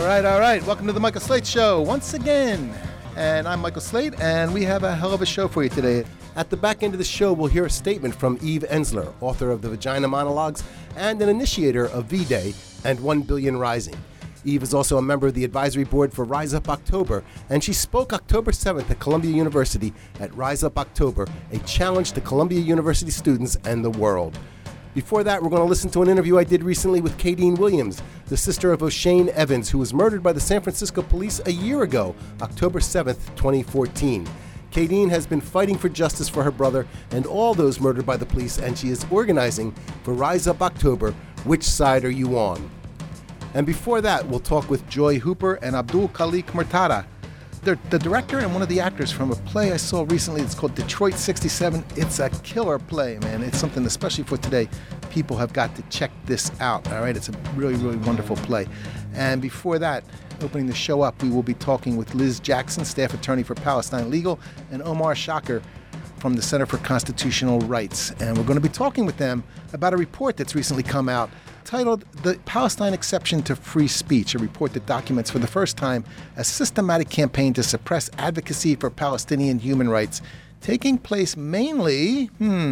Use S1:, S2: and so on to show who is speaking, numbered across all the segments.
S1: All right. Welcome to the Michael Slate Show once again. And I'm Michael Slate, and we have a hell of a show for you today. At the back end of the show, we'll hear a statement from Eve Ensler, author of The Vagina Monologues and an initiator of V-Day and 1 Billion Rising. Eve is also a member of the advisory board for Rise Up October, and she spoke October 7th at Columbia University at Rise Up October, a challenge to Columbia University students and the world. Before that, we're going to listen to an interview I did recently with Kadeen Williams, the sister of O'Shane Evans, who was murdered by the San Francisco police a year ago, October 7th, 2014. Kadeen has been fighting for justice for her brother and all those murdered by the police, and she is organizing for Rise Up October. Which side are you on? And before that, we'll talk with Joy Hooper and Abdul Khalik Murtada. They're the director and one of the actors from a play I saw recently. It's called Detroit 67. It's a killer play, man. It's something, especially for today, people have got to check this out, all right? It's a really, really wonderful play. And before that, opening the show up, we will be talking with Liz Jackson, staff attorney for Palestine Legal, and Omar Shaker from the Center for Constitutional Rights. And we're going to be talking with them about a report that's recently come out titled The Palestine Exception to Free Speech, a report that documents for the first time a systematic campaign to suppress advocacy for Palestinian human rights taking place mainly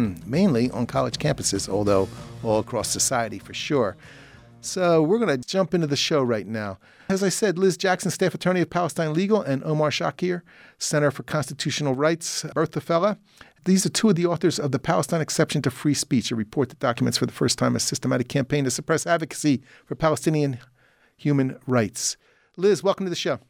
S1: on college campuses, although all across society for sure. So we're going to jump into the show right now. As I said, Liz Jackson, staff attorney of Palestine Legal, and Omar Shakir, Center for Constitutional Rights, Bertha Fella. These are two of the authors of The Palestine Exception to Free Speech, a report that documents for the first time a systematic campaign to suppress advocacy for Palestinian human rights. Liz, welcome to the show.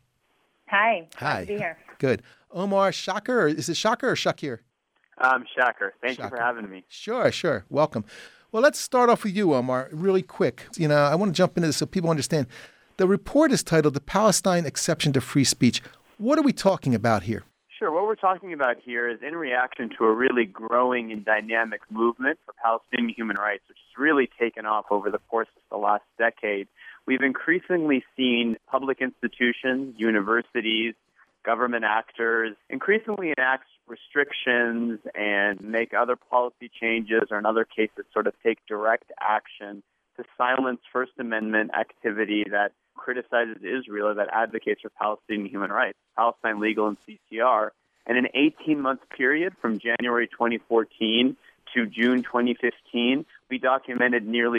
S2: Hi.
S1: Hi.
S2: Good to be here.
S1: Good. Omar Shakir, is it Shakir or Shakir?
S3: Shakir. Thank you for having me.
S1: Sure. Welcome. Well, let's start off with you, Omar, really quick. I want to jump into this so people understand. The report is titled The Palestine Exception to Free Speech. What are we talking about here?
S3: Sure. What we're talking about here is in reaction to a really growing and dynamic movement for Palestinian human rights, which has really taken off over the course of the last decade. We've increasingly seen public institutions, universities, government actors increasingly enact restrictions and make other policy changes, or in other cases sort of take direct action to silence First Amendment activity that criticizes Israel, that advocates for Palestinian human rights, Palestine Legal and CCR. And in an 18-month period from January 2014 to June 2015, we documented nearly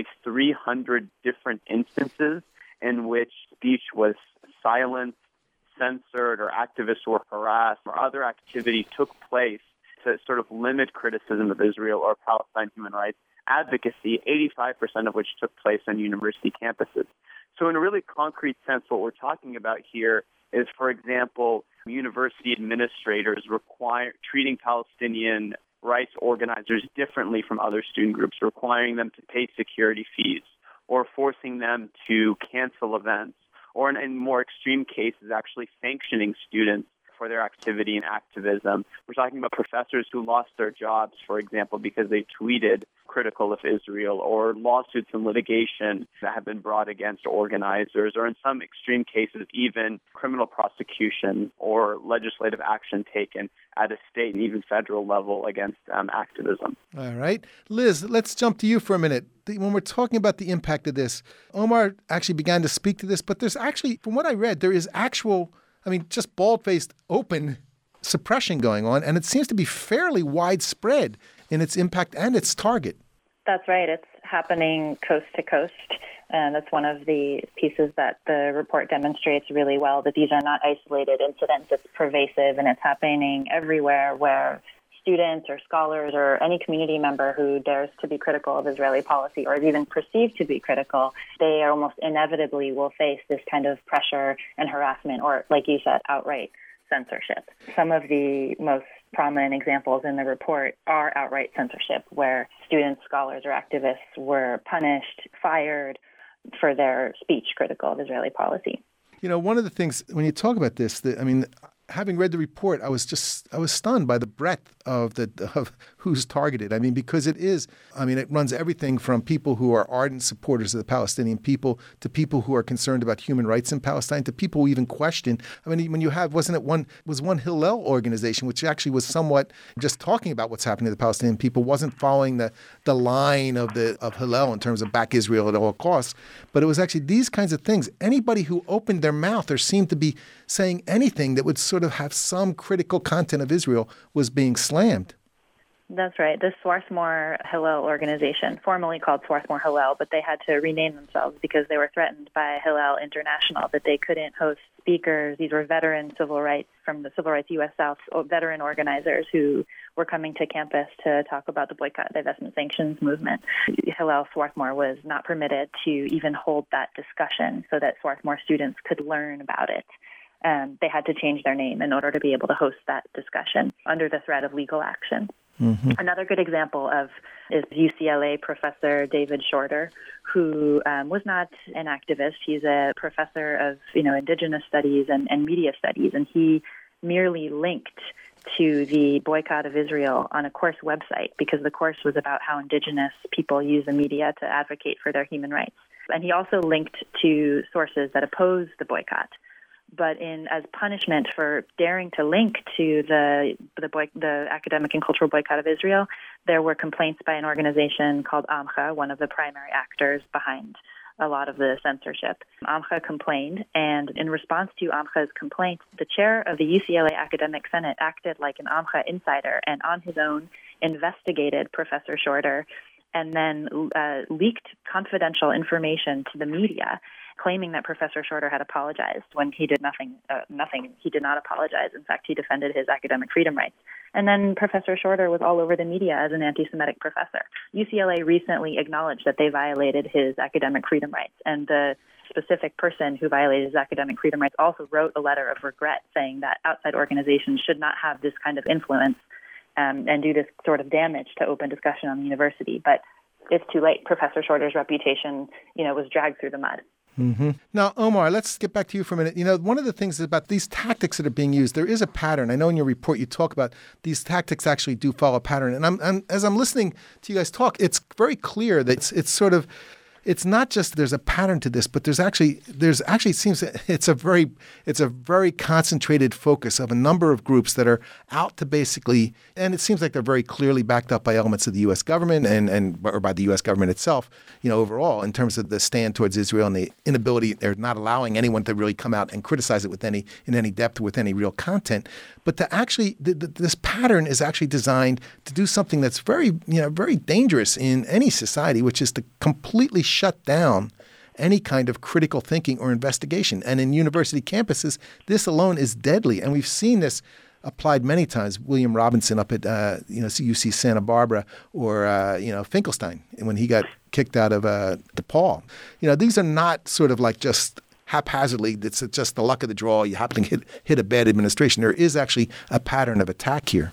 S3: 300 different instances in which speech was silenced, censored, or activists were harassed, or other activity took place to sort of limit criticism of Israel or Palestine human rights advocacy, 85% of which took place on university campuses. So in a really concrete sense, what we're talking about here is, for example, university administrators treating Palestinian rights organizers differently from other student groups, requiring them to pay security fees or forcing them to cancel events, or in more extreme cases, actually sanctioning students for their activity and activism. We're talking about professors who lost their jobs, for example, because they tweeted critical of Israel, or lawsuits and litigation that have been brought against organizers, or in some extreme cases, even criminal prosecution or legislative action taken at a state and even federal level against activism.
S1: All right. Liz, let's jump to you for a minute. When we're talking about the impact of this, Omar actually began to speak to this, but there's actually, from what I read, there is actual, just bald-faced, open suppression going on, and it seems to be fairly widespread in its impact and its target.
S2: That's right. It's happening coast to coast, and that's one of the pieces that the report demonstrates really well, that these are not isolated incidents. It's pervasive, and it's happening everywhere where students or scholars or any community member who dares to be critical of Israeli policy or is even perceived to be critical, they almost inevitably will face this kind of pressure and harassment, or, like you said, outright censorship. Some of the most prominent examples in the report are outright censorship, where students, scholars, or activists were punished, fired for their speech critical of Israeli policy.
S1: One of the things, when you talk about this, having read the report, I was stunned by the breadth of who's targeted. I mean, because it runs everything from people who are ardent supporters of the Palestinian people to people who are concerned about human rights in Palestine to people who even question. I mean, when you have, one Hillel organization, which actually was somewhat just talking about what's happening to the Palestinian people, wasn't following the line of Hillel in terms of back Israel at all costs, but it was actually these kinds of things. Anybody who opened their mouth or seemed to be saying anything that would sort of have some critical content of Israel was being slammed.
S2: That's right. The Swarthmore Hillel organization, formerly called Swarthmore Hillel, but they had to rename themselves because they were threatened by Hillel International, that they couldn't host speakers. These were veteran civil rights from the Civil Rights U.S. South, veteran organizers who were coming to campus to talk about the boycott, divestment, sanctions movement. Hillel Swarthmore was not permitted to even hold that discussion so that Swarthmore students could learn about it. They had to change their name in order to be able to host that discussion under the threat of legal action. Mm-hmm. Another good example is UCLA professor David Shorter, who was not an activist. He's a professor of indigenous studies and media studies, and he merely linked to the boycott of Israel on a course website because the course was about how indigenous people use the media to advocate for their human rights. And he also linked to sources that oppose the boycott. But as punishment for daring to link to the academic and cultural boycott of Israel, there were complaints by an organization called Amcha, one of the primary actors behind a lot of the censorship. Amcha complained, and in response to Amcha's complaint, the chair of the UCLA Academic Senate acted like an Amcha insider and on his own investigated Professor Shorter and then leaked confidential information to the media, claiming that Professor Shorter had apologized when he did nothing. He did not apologize. In fact, he defended his academic freedom rights. And then Professor Shorter was all over the media as an anti-Semitic professor. UCLA recently acknowledged that they violated his academic freedom rights, and the specific person who violated his academic freedom rights also wrote a letter of regret saying that outside organizations should not have this kind of influence and do this sort of damage to open discussion on the university. But it's too late. Professor Shorter's reputation, was dragged through the mud.
S1: Mm-hmm. Now, Omar, let's get back to you for a minute. One of the things about these tactics that are being used, there is a pattern. I know in your report you talk about these tactics actually do follow a pattern. And as I'm listening to you guys talk, it's very clear that it's sort of, it's not just there's a pattern to this, but there's actually it seems it's a very concentrated focus of a number of groups that are out to basically, and it seems like they're very clearly backed up by elements of the U.S. government or by the U.S. government itself, overall in terms of the stand towards Israel and the inability, they're not allowing anyone to really come out and criticize it in any depth with any real content. But to actually, this pattern is actually designed to do something that's very, very dangerous in any society, which is to completely shut down any kind of critical thinking or investigation. And in university campuses, this alone is deadly. And we've seen this applied many times. William Robinson up at UC Santa Barbara, or Finkelstein when he got kicked out of DePaul. These are not sort of like just haphazardly. It's just the luck of the draw. You happen to hit a bad administration. There is actually a pattern of attack here.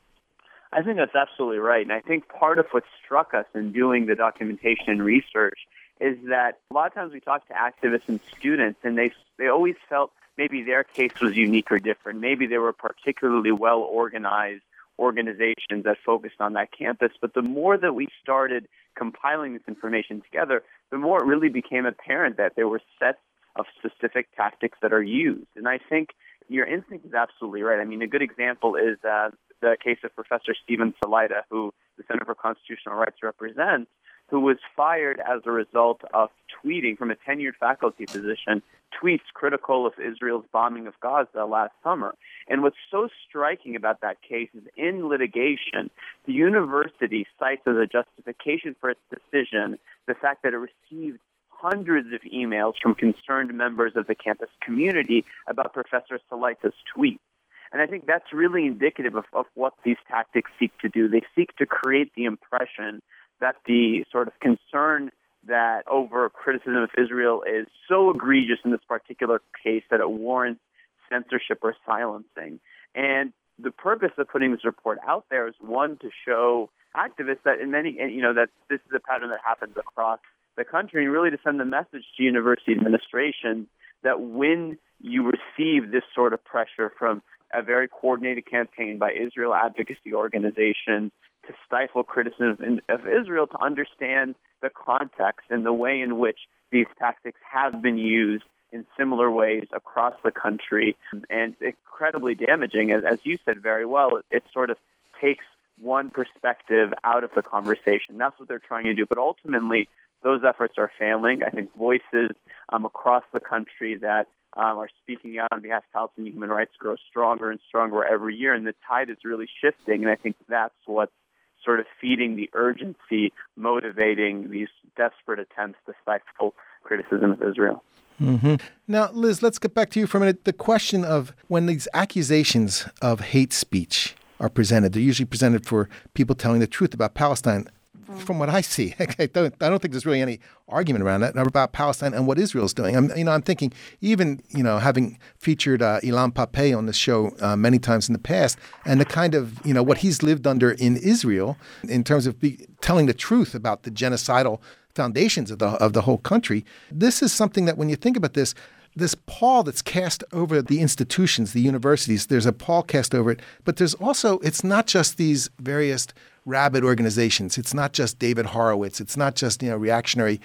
S3: I think that's absolutely right. And I think part of what struck us in doing the documentation and research is that a lot of times we talk to activists and students, and they always felt maybe their case was unique or different. Maybe they were particularly well-organized organizations that focused on that campus. But the more that we started compiling this information together, the more it really became apparent that there were sets of specific tactics that are used. And I think your instinct is absolutely right. I mean, a good example is the case of Professor Steven Salaita, who the Center for Constitutional Rights represents, who was fired as a result of tweeting from a tenured faculty position, tweets critical of Israel's bombing of Gaza last summer. And what's so striking about that case is in litigation, the university cites as a justification for its decision the fact that it received hundreds of emails from concerned members of the campus community about Professor Salaita's tweets. And I think that's really indicative of what these tactics seek to do. They seek to create the impression that the sort of concern that over criticism of Israel is so egregious in this particular case that it warrants censorship or silencing. And the purpose of putting this report out there is, one, to show activists that that this is a pattern that happens across the country, and really to send the message to university administration that when you receive this sort of pressure from a very coordinated campaign by Israel advocacy organizations to stifle criticism of Israel, to understand the context and the way in which these tactics have been used in similar ways across the country, and incredibly damaging. As you said very well, it sort of takes one perspective out of the conversation. That's what they're trying to do. But ultimately, those efforts are failing. I think voices across the country that are speaking out on behalf of Palestinian human rights grow stronger and stronger every year, and the tide is really shifting. And I think that's what's sort of feeding the urgency, motivating these desperate attempts to stifle criticism of Israel.
S1: Mm-hmm. Now, Liz, let's get back to you for a minute. The question of when these accusations of hate speech are presented, they're usually presented for people telling the truth about Palestine. From what I see, I don't think there's really any argument around that about Palestine and what Israel's doing. I'm thinking, even having featured Ilan Pappé on the show many times in the past, and the kind of what he's lived under in Israel in terms of telling the truth about the genocidal foundations of the whole country. This is something that when you think about this pall that's cast over the institutions, the universities, there's a pall cast over it, but there's also, it's not just these various rabid organizations. It's not just David Horowitz. It's not just, reactionary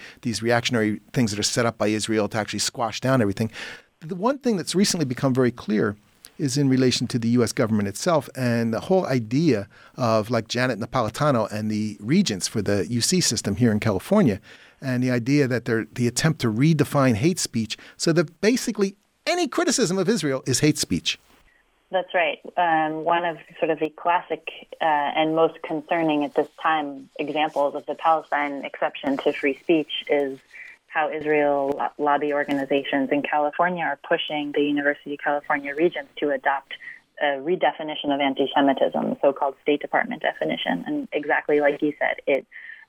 S1: things that are set up by Israel to actually squash down everything. The one thing that's recently become very clear is in relation to the U.S. government itself and the whole idea of like Janet Napolitano and the regents for the UC system here in California, and the idea that the attempt to redefine hate speech so that basically any criticism of Israel is hate speech.
S2: That's right. One of sort of the classic and most concerning at this time examples of the Palestine exception to free speech is how Israel lobby organizations in California are pushing the University of California Regents to adopt a redefinition of anti-Semitism, the so-called State Department definition. And exactly like you said, it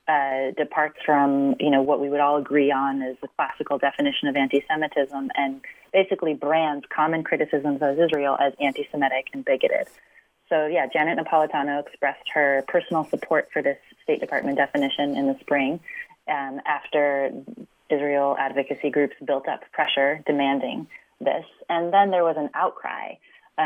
S2: departs from, what we would all agree on as the classical definition of anti-Semitism and basically brands common criticisms of Israel as anti-Semitic and bigoted. So, Janet Napolitano expressed her personal support for this State Department definition in the spring after Israel advocacy groups built up pressure demanding this. And then there was an outcry.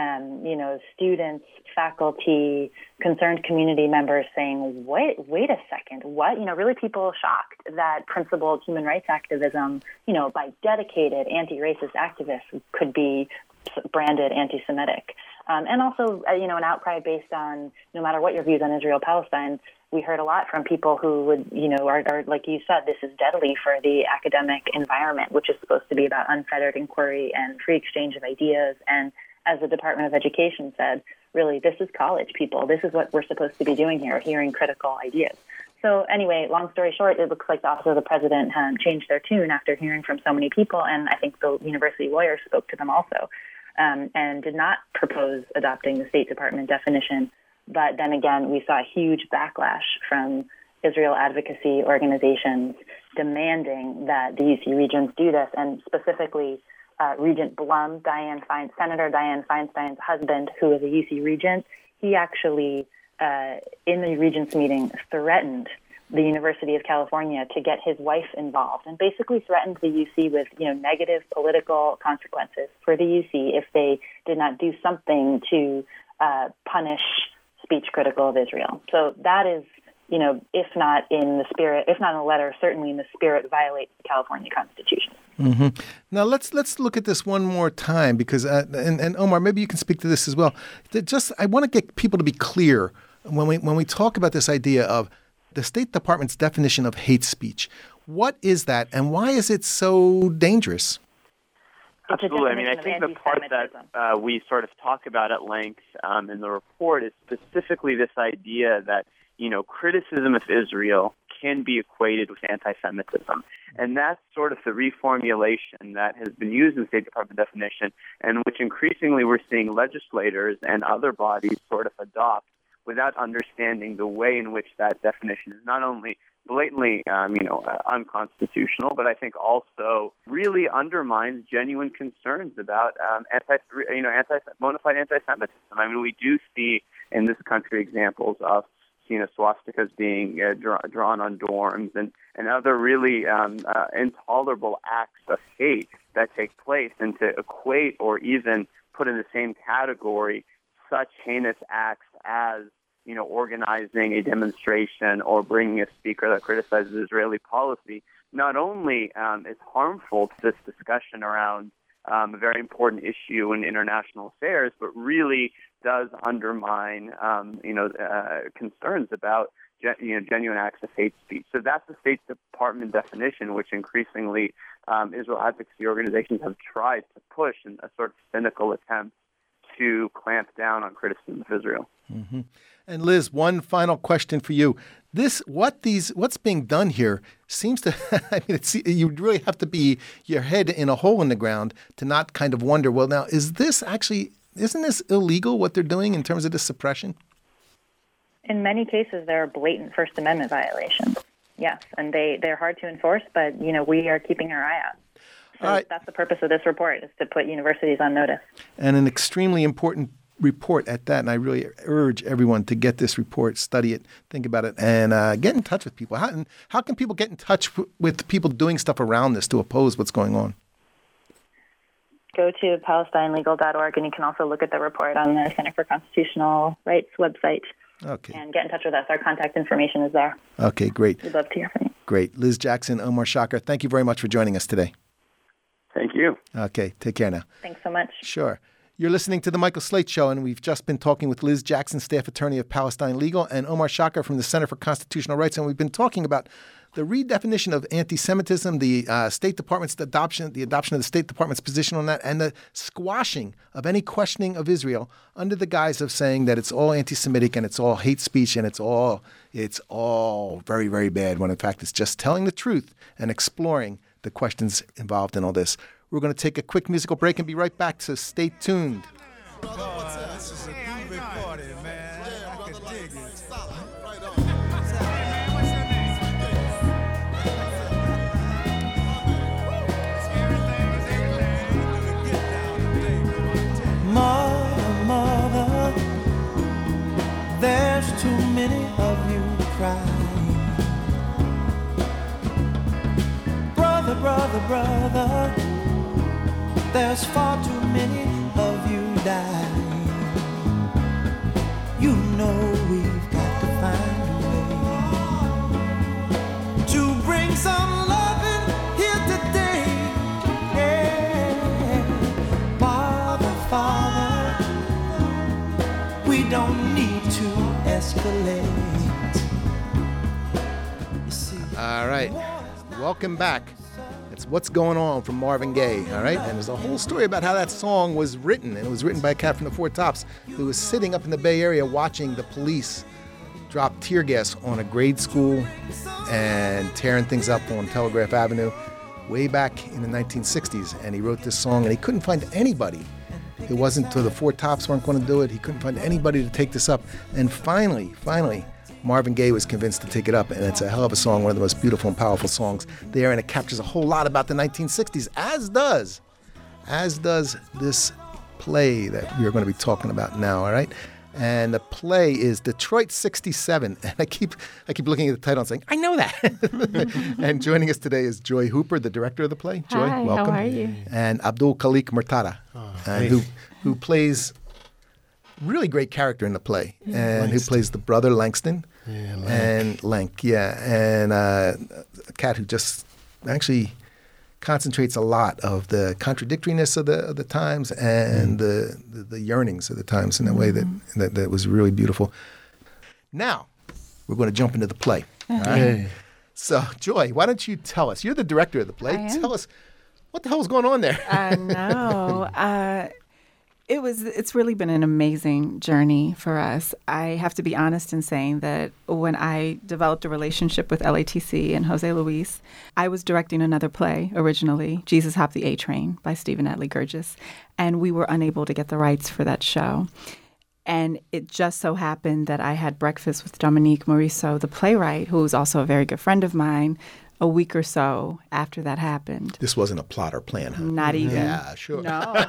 S2: Students, faculty, concerned community members saying, wait a second, what? Really people shocked that principled human rights activism, by dedicated anti-racist activists could be branded anti-Semitic. And also, an outcry based on, no matter what your views on Israel-Palestine, we heard a lot from people who would, are like you said, this is deadly for the academic environment, which is supposed to be about unfettered inquiry and free exchange of ideas. And as the Department of Education said, really, this is college, people. This is what we're supposed to be doing here, hearing critical ideas. So anyway, long story short, it looks like the Office of the President changed their tune after hearing from so many people, and I think the university lawyers spoke to them also, and did not propose adopting the State Department definition. But then again, we saw a huge backlash from Israel advocacy organizations demanding that the UC regents do this, and specifically Regent Blum, Senator Dianne Feinstein's husband, who is a UC regent. He actually, in the regents meeting, threatened the University of California to get his wife involved, and basically threatened the UC with negative political consequences for the UC if they did not do something to punish speech critical of Israel. So that is, if not in the spirit, if not in the letter, certainly in the spirit, violates the California Constitution.
S1: Mm-hmm. Now let's look at this one more time because, and Omar, maybe you can speak to this as well. I want to get people to be clear when we talk about this idea of the State Department's definition of hate speech. What is that, and why is it so dangerous?
S3: Absolutely. I think the part that we sort of talk about at length in the report is specifically this idea that, criticism of Israel can be equated with anti-Semitism. And that's sort of the reformulation that has been used in the State Department definition, and which increasingly we're seeing legislators and other bodies sort of adopt without understanding the way in which that definition is not only blatantly, unconstitutional, but I think also really undermines genuine concerns about bona fide anti-Semitism. We do see in this country examples of swastikas being drawn on dorms and other really intolerable acts of hate that take place, and to equate or even put in the same category such heinous acts as, organizing a demonstration or bringing a speaker that criticizes Israeli policy, not only is harmful to this discussion around a very important issue in international affairs, but really does undermine, concerns about genuine acts of hate speech. So that's the State Department definition, which increasingly Israel advocacy organizations have tried to push in a sort of cynical attempt to clamp down on criticism of Israel.
S1: Mm-hmm. And Liz, one final question for you. What's being done here seems to, you really have to be your head in a hole in the ground to not kind of wonder, well, now, isn't this illegal what they're doing in terms of this suppression?
S2: In many cases, there are blatant First Amendment violations. Yes, and they're hard to enforce, but, we are keeping our eye out. So that's the purpose of this report, is to put universities on notice. And
S1: an extremely important report at that, and I really urge everyone to get this report, study it, think about it, and get in touch with people. How can people get in touch with people doing stuff around this to oppose what's going on?
S2: Go to PalestineLegal.org, and you can also look at the report on the Center for Constitutional Rights website.
S1: Okay.
S2: And get in touch with us. Our contact information is there.
S1: Okay, great.
S2: We'd love to hear from you.
S1: Great. Liz Jackson, Omar Shakar, thank you very much for joining us today.
S3: Thank you.
S1: Okay, take care now.
S2: Thanks so much.
S1: Sure. You're listening to The Michael Slate Show, and we've just been talking with Liz Jackson, staff attorney of Palestine Legal, and Omar Shakar from the Center for Constitutional Rights, and we've been talking about the redefinition of anti-Semitism, the State Department's adoption of the State Department's position on that, and the squashing of any questioning of Israel under the guise of saying that it's all anti-Semitic and it's all hate speech and it's all very, very bad, when in fact it's just telling the truth and exploring the questions involved in all this. We're going to take a quick musical break and be right back, so stay tuned.
S4: This is a groovy party, man. I can dig it. Mother, there's too many of you crying. Brother, there's far too many of you dying. You know we've got to find a way to bring some loving here today. Yeah. Father, we don't need to escalate. You see,
S1: all right. Welcome back. It's What's Going On from Marvin Gaye, all right? And there's a whole story about how that song was written, and it was written by a cat from the Four Tops who was sitting up in the Bay Area watching the police drop tear gas on a grade school and tearing things up on Telegraph Avenue way back in the 1960s. And he wrote this song, and he couldn't find anybody. It wasn't till the Four Tops weren't going to do it. He couldn't find anybody to take this up. And finally, Marvin Gaye was convinced to take it up, and it's a hell of a song, one of the most beautiful and powerful songs there, and it captures a whole lot about the 1960s, as does this play that we're going to be talking about now, all right? And the play is Detroit 67, and I keep looking at the title and saying, I know that. And joining us today is Joy Hooper, the director of the play. Joy,
S5: hi,
S1: welcome.
S5: How are you?
S1: And Abdul Khalik Murtada, who plays really great character in the play, and who plays the brother Langston, and Lank, and a cat who just actually concentrates a lot of the contradictoriness of the times and the yearnings of the times in a way that was really beautiful. Now we're going to jump into the play. All right? So, Joy, why don't you tell us? You're the director of the play. Tell us what the hell was going on there.
S5: I know. It's really been an amazing journey for us. I have to be honest in saying that when I developed a relationship with LATC and Jose Luis, I was directing another play originally, Jesus Hopped the A Train by Stephen Atlee Gurgis, and we were unable to get the rights for that show. And it just so happened that I had breakfast with Dominique Morisseau, the playwright, who was also a very good friend of mine, a week or so after that happened.
S1: This wasn't a plot or plan, huh?
S5: Not even.
S1: Yeah, sure.
S5: No.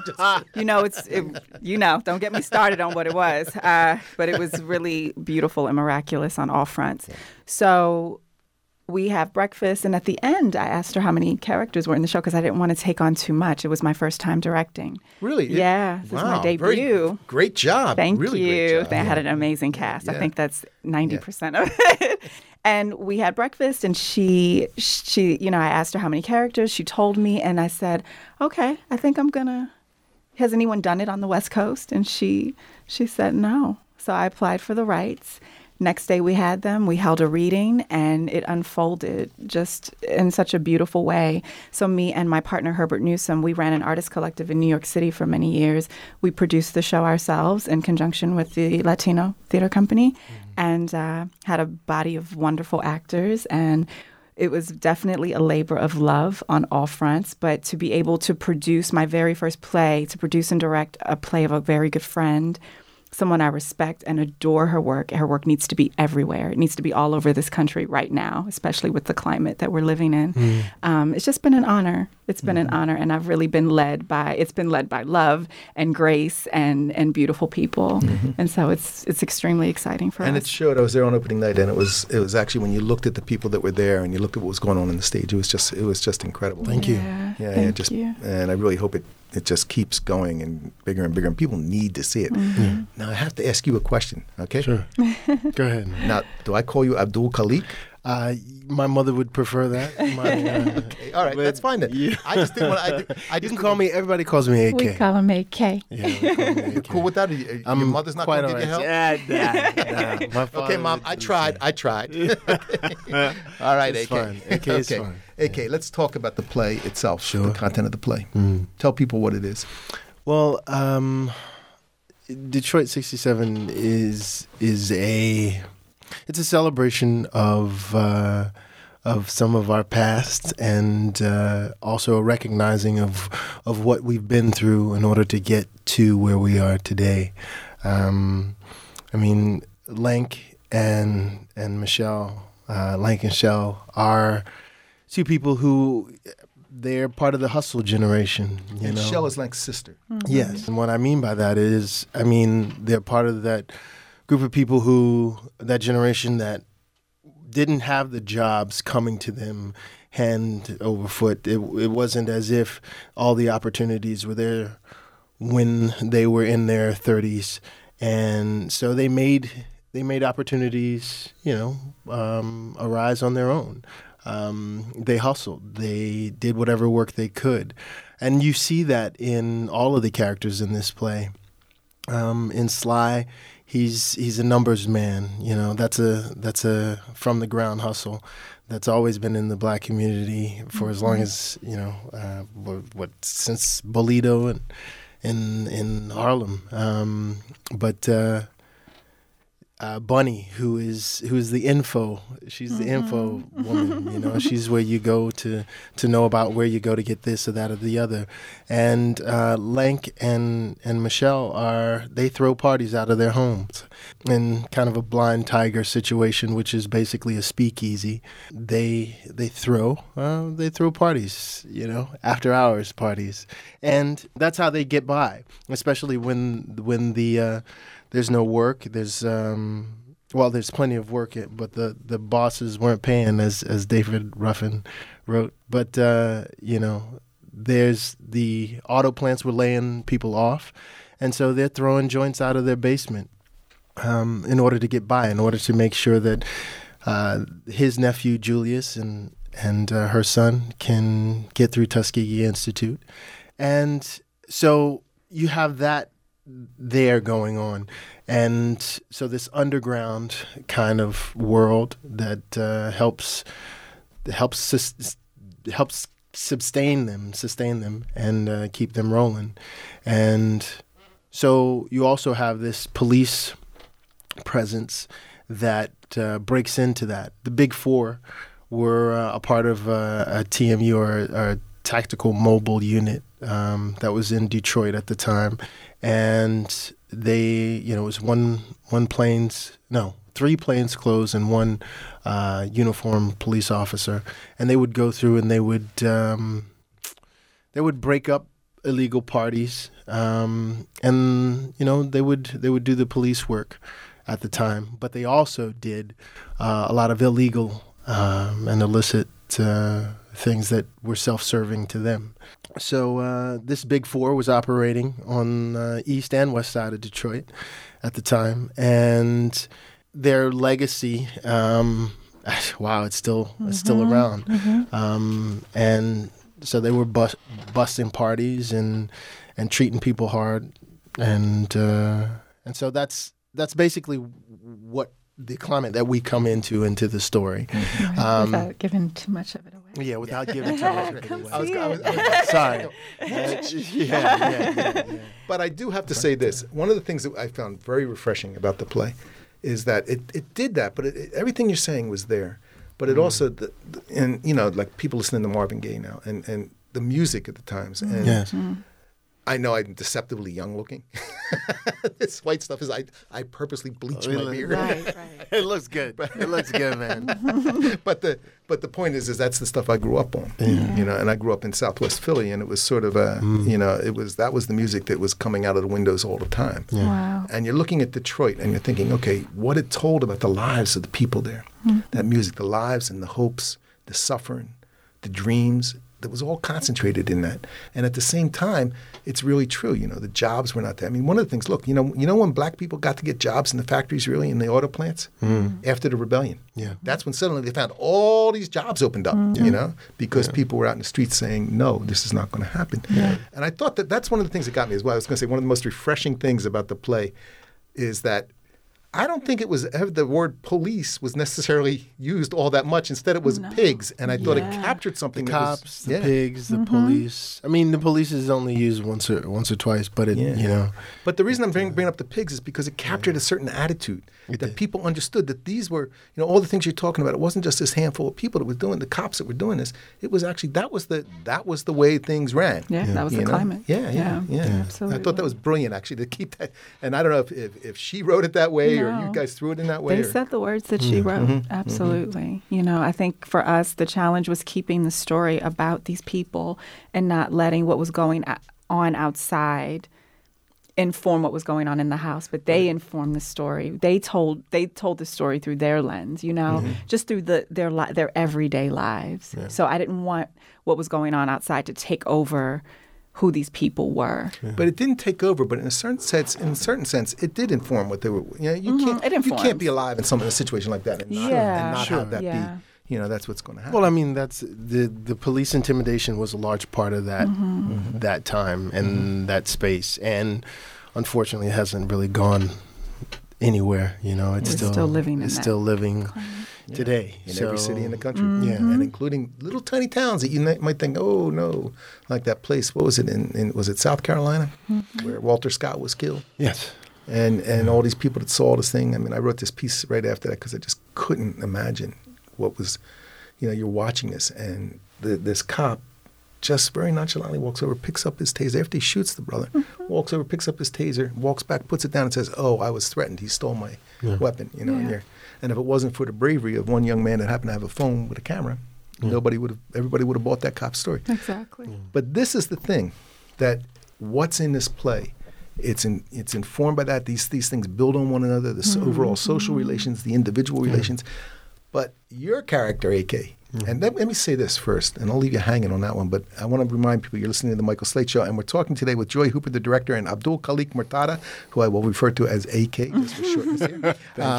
S5: Don't get me started on what it was. But it was really beautiful and miraculous on all fronts. Yeah. So we have breakfast, and at the end, I asked her how many characters were in the show because I didn't want to take on too much. It was my first time directing.
S1: Really?
S5: Yeah, this is my debut.
S1: Great job.
S5: Thank
S1: really
S5: you.
S1: Great job.
S5: They had an amazing cast.
S1: Yeah.
S5: I think that's 90% of it. And we had breakfast, and she, I asked her how many characters. She told me, and I said, okay, I think I'm gonna. Has anyone done it on the West Coast? And she said no. So I applied for the rights. Next day we had them. We held a reading, and it unfolded just in such a beautiful way. So me and my partner, Herbert Newsom, we ran an artist collective in New York City for many years. We produced the show ourselves in conjunction with the Latino Theater Company, and had a body of wonderful actors. And it was definitely a labor of love on all fronts, but to be able to produce my very first play, to produce and direct a play of a very good friend, someone I respect and adore her work. Her work needs to be everywhere. It needs to be all over this country right now, especially with the climate that we're living in. It's just been an honor. It's been an honor, and I've really been led by love and grace and beautiful people. And so it's extremely exciting for us.
S1: And it showed. I was there on opening night, and it was actually, when you looked at the people that were there and you looked at what was going on in the stage, it was just incredible.
S5: Thank you.
S1: Thank you. And I really hope it just keeps going and bigger, and people need to see it. Now, I have to ask you a question, okay?
S6: Sure. Go ahead.
S1: Now, do I call you Abdul Khalik?
S6: My mother would prefer that.
S1: All right, that's fine then.
S6: Yeah.
S1: I just didn't want to.
S6: You can call me, everybody calls me AK.
S5: We call him AK.
S6: Yeah, we call me
S1: You're
S6: AK.
S1: cool with that? Your mother's not going to give you help?
S6: Yeah, nah.
S1: Okay, Mom, I tried. All right,
S6: It's
S1: AK.
S6: fine. AK is fine.
S1: AK, let's talk about the play itself,
S6: Sure.
S1: the content of the play. Tell people what it is.
S6: Well, Detroit 67 is a celebration of some of our past, and also a recognizing of what we've been through in order to get to where we are today. Lank and Michelle, Lank and Shell are two people who, they're part of the hustle generation. You know,
S1: Shell is Lank's sister.
S6: Yes, and what I mean by that is, they're part of that group of people that generation that didn't have the jobs coming to them hand over foot. It wasn't as if all the opportunities were there when they were in their 30s, and so they made opportunities, arise on their own. They hustled. They did whatever work they could, and you see that in all of the characters in this play. In Sly, he's a numbers man. That's a from the ground hustle that's always been in the black community for as long as since Bolito and in Harlem. Bunny, who is the info. She's the info woman. She's where you go to know about where you go to get this or that or the other. And Lank and Michelle they throw parties out of their homes in kind of a blind tiger situation, which is basically a speakeasy. They throw parties, after hours parties, and that's how they get by. Especially when the there's no work. There's plenty of work, but the bosses weren't paying, as David Ruffin wrote. But there's the auto plants were laying people off, and so they're throwing joints out of their basement in order to get by, in order to make sure that his nephew Julius and her son can get through Tuskegee Institute, and so you have that there going on. And so this underground kind of world that helps sustain them and keep them rolling. And so you also have this police presence that breaks into that. The Big Four were a part of a TMU or a tactical mobile unit that was in Detroit at the time. And they, it was three plainclothes and one uniformed police officer, and they would go through and they would break up illegal parties, and they would do the police work at the time, but they also did a lot of illegal and illicit things that were self-serving to them. So this Big Four was operating on east and west side of Detroit at the time, and their legacy, wow, it's still around. And so they were busting parties and treating people hard, and so that's basically what the climate that we come into the story.
S5: Without giving too much of it away.
S6: Yeah, without giving too much of it
S5: Come
S6: away.
S5: see it.
S6: Sorry. Yeah.
S1: But I do have to say this. One of the things that I found very refreshing about the play is that it did that, but everything you're saying was there. But it also, and you know, like people listening to Marvin Gaye now, and the music at the times. And
S6: Yes.
S1: I know I'm deceptively young looking. This white stuff is, I purposely bleach my beard.
S5: Right.
S6: It looks good. It looks good, man.
S1: But the point is that's the stuff I grew up on. You know, and I grew up in Southwest Philly, and it was sort of you know, that was the music that was coming out of the windows all the time.
S5: Wow.
S1: And you're looking at Detroit, and you're thinking, okay, what it told about the lives of the people there. That music, the lives and the hopes, the suffering, the dreams. That was all concentrated in that. And at the same time, it's really true. You know, the jobs were not there. I mean, one of the things, look, you know when black people got to get jobs in the factories, really, in the auto plants? After the rebellion.
S6: Yeah.
S1: That's when suddenly they found all these jobs opened up, you know, because people were out in the streets saying, no, this is not going to happen. And I thought that's one of the things that got me as well. I was going to say one of the most refreshing things about the play is that I don't think it was ever the word police was necessarily used all that much. Instead, it was pigs, and I thought it captured something.
S6: The
S1: that
S6: cops,
S1: was,
S6: the pigs, the police. I mean, the police is only used once or twice, but you know.
S1: But the reason I'm bringing up the pigs is because it captured a certain attitude that people understood that these were, you know, all the things you're talking about. It wasn't just this handful of people that were doing, the cops that were doing this. It was actually that was the way things ran.
S5: Yeah, that was the climate.
S1: Yeah.
S5: Absolutely.
S1: I thought that was brilliant, actually, to keep that. And I don't know if she wrote it that way or you guys threw it in that way.
S5: They said the words that she wrote. Absolutely. You know, I think for us, the challenge was keeping the story about these people and not letting what was going on outside inform what was going on in the house, but they informed the story. They told the story through their lens, you know, just through their everyday lives. Yeah. So I didn't want what was going on outside to take over who these people were.
S1: Yeah. But it didn't take over, but in a certain sense, it did inform what they were. You know, you can't be alive in a situation like that and not have that be. You know, that's what's going to happen.
S6: Well, I mean, that's the police intimidation was a large part of that that time and that space, and unfortunately, it hasn't really gone anywhere. You know, it's still living. It's still living today
S1: in every city in the country. And including little tiny towns that you might think, oh no, like that place. What was it was it South Carolina, where Walter Scott was killed?
S6: Yes.
S1: And all these people that saw this thing. I mean, I wrote this piece right after that because I just couldn't imagine what was, you know, you're watching this and this cop just very nonchalantly walks over, picks up his taser after he shoots the brother, walks over, picks up his taser, walks back, puts it down and says, oh, I was threatened. He stole my weapon, you know. And if it wasn't for the bravery of one young man that happened to have a phone with a camera, everybody would have bought that cop's story.
S5: Exactly.
S1: But this is the thing, that what's in this play, it's informed by that. These things build on one another, the overall social relations, the individual relations. But your character, AK, and let me say this first, and I'll leave you hanging on that one, but I want to remind people you're listening to The Michael Slate Show, and we're talking today with Joy Hooper, the director, and Abdul Khalik Murtada, who I will refer to as AK, just for shortness here.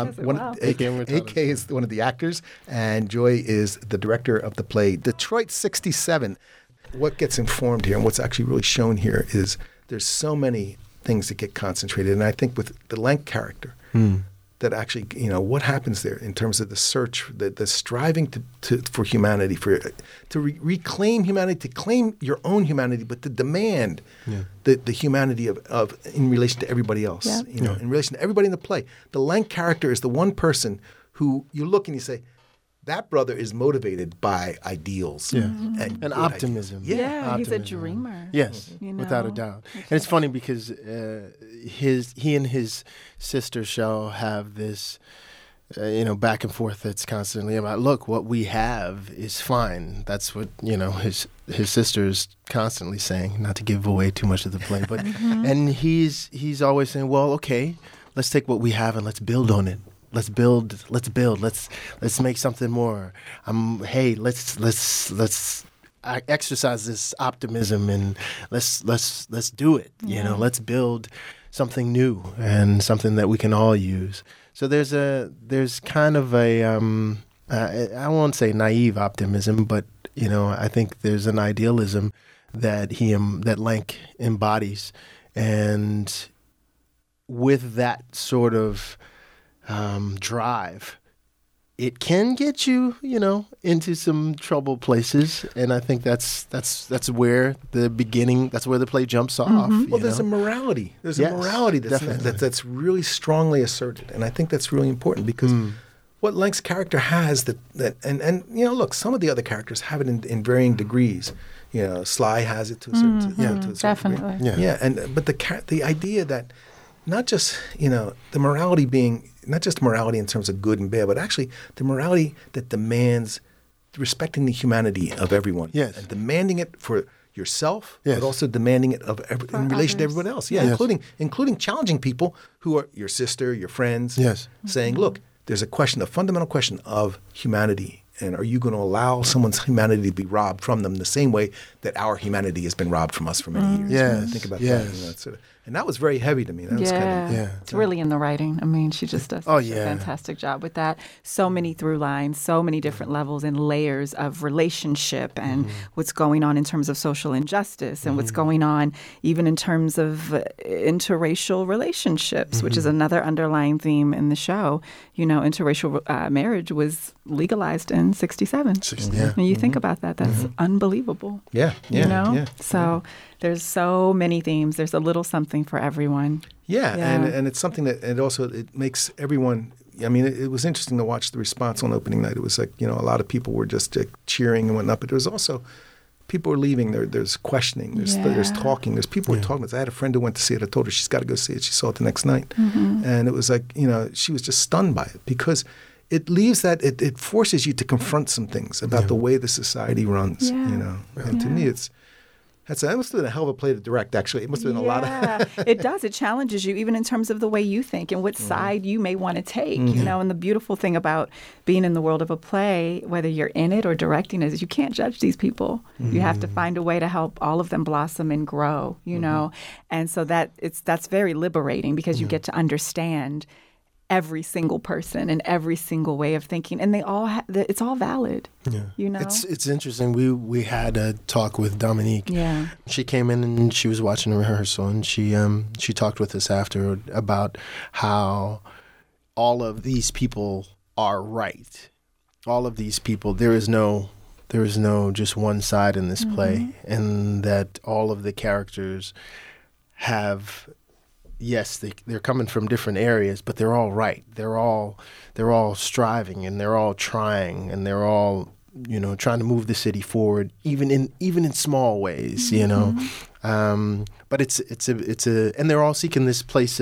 S1: AK is one of the actors, and Joy is the director of the play Detroit 67. What gets informed here and what's actually really shown here is there's so many things that get concentrated, and I think with the Lenk character, that actually, you know, what happens there in terms of the search, the striving for humanity, to reclaim humanity, to claim your own humanity, but to demand the humanity of in relation to everybody else. Yeah. You know, in relation to everybody in the play. The Lenk character is the one person who you look and you say, that brother is motivated by ideals and
S6: optimism.
S1: Ideals.
S5: Yeah, he's a dreamer.
S6: Yes,
S5: you know?
S6: without a doubt. And it's funny because he and his sister shall have this, back and forth that's constantly about, look, what we have is fine. That's what, his sister is constantly saying, not to give away too much of the play. But and he's always saying, well, okay, let's take what we have and let's build on it. let's build, let's make something more. Hey, let's exercise this optimism and let's do it. You know, let's build something new and something that we can all use. So there's kind of a I won't say naive optimism, but you know, I think there's an idealism that Lank embodies, and with that sort of drive, it can get you, you know, into some troubled places, and I think that's where the play jumps off.
S7: Well, there's a morality. There's a morality that's really strongly asserted, and I think that's really important because what Lank's character has and you know, look, some of the other characters have it in varying degrees. You know, Sly has it to a certain, to a certain
S5: definitely.
S7: degree. Yeah, but the idea that not just, you know, the morality being not just morality in terms of good and bad, but actually the morality that demands respecting the humanity of everyone.
S6: Yes.
S7: And demanding it for yourself,
S6: yes.
S7: but also demanding it in relation to everyone else. Yeah,
S6: yes.
S7: including challenging people who are your sister, your friends.
S6: Yes.
S7: Saying, look, there's a fundamental question of humanity. And are you going to allow someone's humanity to be robbed from them the same way that our humanity has been robbed from us for many years?
S6: Yes.
S7: Think about that. You know, and that was very heavy to me. That was kind of,
S5: It's really in the writing. I mean, she just does such a fantastic job with that. So many through lines, so many different levels and layers of relationship and what's going on in terms of social injustice and what's going on even in terms of interracial relationships, which is another underlying theme in the show. You know, interracial marriage was legalized in 1967. And you think about that, that's unbelievable.
S7: Yeah.
S5: You know? So there's so many themes. There's a little something for everyone.
S7: Yeah. And it's something that it makes everyone. I mean, it was interesting to watch the response on opening night. It was like, you know, a lot of people were just cheering and whatnot, but there was also people were leaving. There's questioning. There's talking. There's people were talking. I had a friend who went to see it. I told her she's got to go see it. She saw it the next night, and it was like, you know, she was just stunned by it because it leaves that it forces you to confront some things about the way the society runs. You know, and to me, that must have been a hell of a play to direct, actually. It must have been a lot of...
S5: It does. It challenges you, even in terms of the way you think and what side you may want to take, you know. And the beautiful thing about being in the world of a play, whether you're in it or directing it, is you can't judge these people. You have to find a way to help all of them blossom and grow, you know. And so that's very liberating because you get to understand every single person and every single way of thinking, and it's all valid. You know,
S6: it's interesting. We had a talk with Dominique.
S5: Yeah,
S6: she came in and she was watching a rehearsal, and she talked with us after about how all of these people are right. All of these people, there is no just one side in this play, and that all of the characters have. Yes, they're coming from different areas, but they're all right. They're all striving, and they're all trying, and they're all, you know, trying to move the city forward, even in small ways, you know. But it's and they're all seeking this place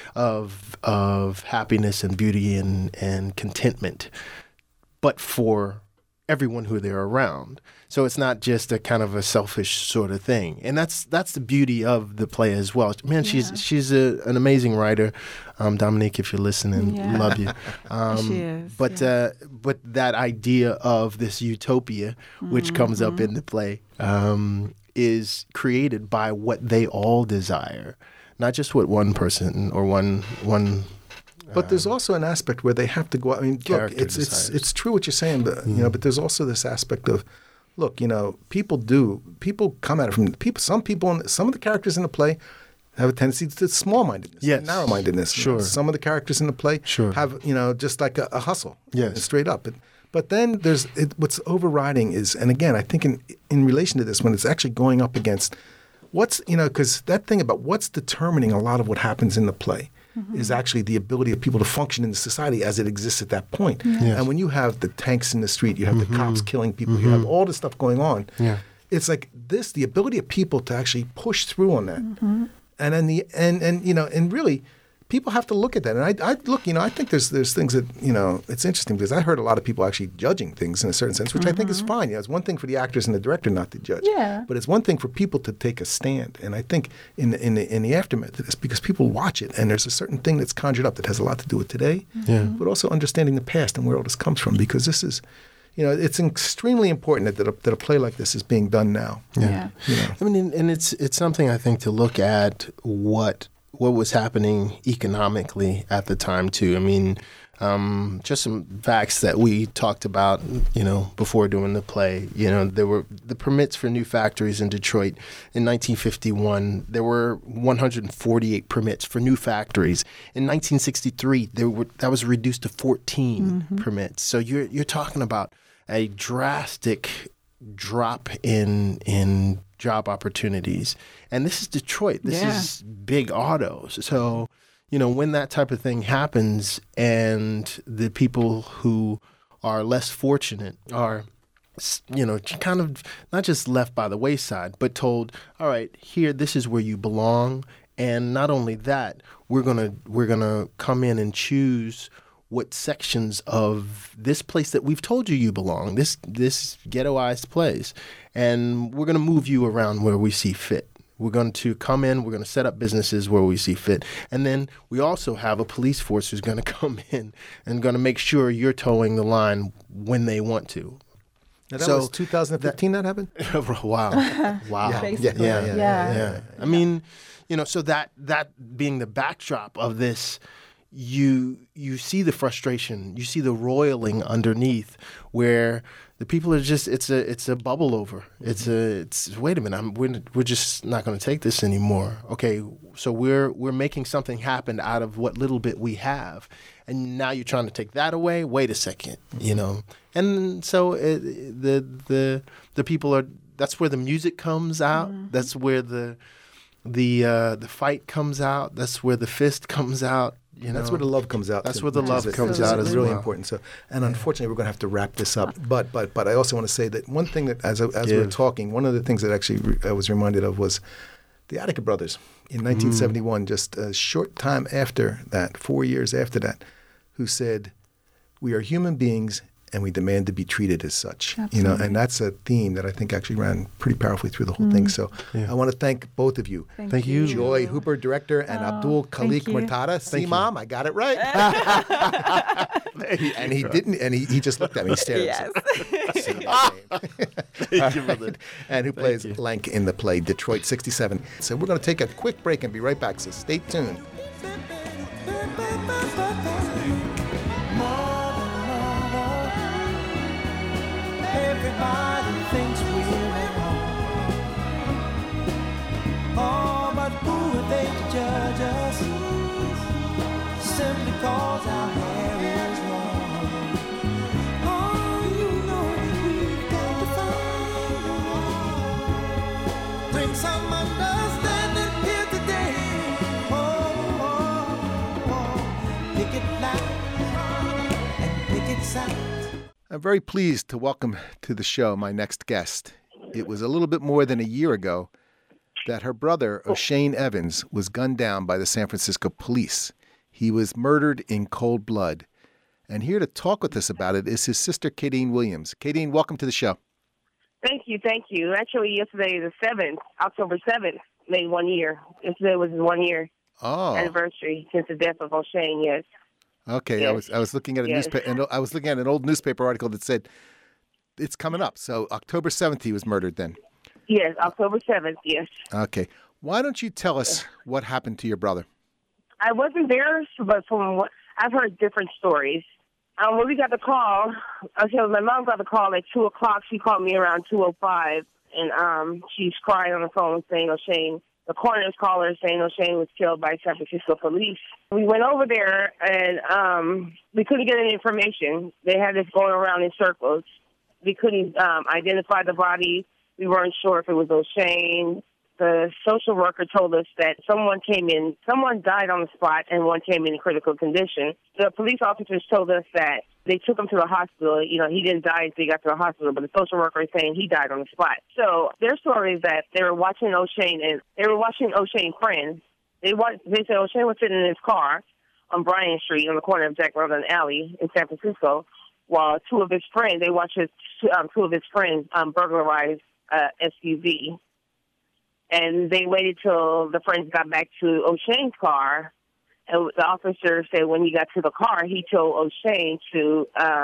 S6: of happiness and beauty and contentment, but for everyone who they're around. So it's not just a kind of a selfish sort of thing. And that's the beauty of the play as well. Man, she's an amazing writer. Dominique, if you're listening, love you.
S5: She is.
S6: But that idea of this utopia, which comes up in the play, is created by what they all desire, not just what one person or one.
S7: But there's also an aspect where they have to go out. I mean, look, it's true what you're saying, but you know, but there's also this aspect of, look, you know, people come at it from some of the characters in the play have a tendency to small-mindedness, narrow-mindedness.
S6: Sure.
S7: You know, some of the characters in the play have, you know, just like a hustle, straight up. But then what's overriding is, and again, I think in relation to this, when it's actually going up against because that thing about what's determining a lot of what happens in the play. Is actually the ability of people to function in the society as it exists at that point. And when you have the tanks in the street, you have the cops killing people, you have all this stuff going on. It's like the ability of people to actually push through on that. And then and really people have to look at that. And I look, I think there's things that, it's interesting because I heard a lot of people actually judging things in a certain sense, which I think is fine. It's one thing for the actors and the director not to judge.
S5: Yeah.
S7: But it's one thing for people to take a stand. And I think in the aftermath of this, because people watch it and there's a certain thing that's conjured up that has a lot to do with today, but also understanding the past and where all this comes from, because this is, it's extremely important that a play like this is being done now.
S5: Yeah.
S6: I mean, and it's something I think to look at what was happening economically at the time too. I mean, just some facts that we talked about, before doing the play. There were the permits for new factories in Detroit in 1951. There were 148 permits for new factories. In 1963, that was reduced to 14 permits. So you're talking about a drastic drop in job opportunities. And this is Detroit. This is big autos. So, when that type of thing happens and the people who are less fortunate are, kind of not just left by the wayside, but told, all right, here, this is where you belong. And not only that, we're gonna come in and choose what sections of this place that we've told you belong, this ghettoized place, and we're going to move you around where we see fit. We're going to come in, we're going to set up businesses where we see fit. And then we also have a police force who's going to come in and going to make sure you're towing the line when they want to.
S7: Now that was 2015 that happened?
S6: Wow. Yeah. I mean, so that being the backdrop of this, you see the frustration, you see the roiling underneath, where the people are just it's a bubble over. It's wait a minute, we're just not going to take this anymore. Okay, so we're making something happen out of what little bit we have, and now you're trying to take that away. Wait a second, and so the people are. That's where the music comes out. That's where the fight comes out. That's where the fist comes out.
S7: That's where the love comes out.
S6: That's where the love comes out.
S7: It's really important. So, and unfortunately, we're going to have to wrap this up. But I also want to say that one thing that as we were talking, one of the things that actually I was reminded of was the Attica brothers in 1971, just a short time after that, 4 years after that, who said, "We are human beings and we demand to be treated as such."
S5: Absolutely.
S7: And that's a theme that I think actually ran pretty powerfully through the whole thing. So I want to thank both of you.
S5: Thank you.
S7: Joy Hooper, director, and Abdul Khalik Murtada. See, Mom, I got it right. And he didn't, and he just looked at me, he stared at me. And who plays Lank in the play Detroit 67. So we're going to take a quick break and be right back, so stay tuned.
S4: Everybody thinks we're at home. Oh, but who are they to judge us? Simply cause our hair is long. Oh, that we've got to find. Bring some understanding here today. Pick it loud and pick it sound.
S7: I'm very pleased to welcome to the show my next guest. It was a little bit more than a year ago that her brother, O'Shane Evans, was gunned down by the San Francisco police. He was murdered in cold blood. And here to talk with us about it is his sister, Kadeen Williams. Kadeen, welcome to the show.
S8: Thank you. Actually, yesterday, the 7th, October 7th, made 1 year. Yesterday was 1 year anniversary since the death of O'Shane, yes.
S7: Okay, yes. I was looking at a newspaper, and I was looking at an old newspaper article that said it's coming up. So October 7th, he was murdered then.
S8: Yes, October 7th, yes.
S7: Okay. Why don't you tell us what happened to your brother?
S8: I wasn't there, but from what I've heard different stories. When we got the call, my mom got the call at 2 o'clock. She called me around 2:05, and she's crying on the phone saying, O'Shane, the coroner's caller saying O'Shane was killed by San Francisco police. We went over there, and we couldn't get any information. They had this going around in circles. We couldn't identify the body. We weren't sure if it was O'Shane. The social worker told us that someone died on the spot, and one came in critical condition. The police officers told us that they took him to the hospital. He didn't die until he got to the hospital, but the social worker is saying he died on the spot. So their story is that they were watching O'Shane Friends, They said O'Shane was sitting in his car on Bryan Street on the corner of Jack Road and Alley in San Francisco, while two of his friends burglarized SUV. And they waited till the friends got back to O'Shane's car, and the officer said when he got to the car, he told O'Shane to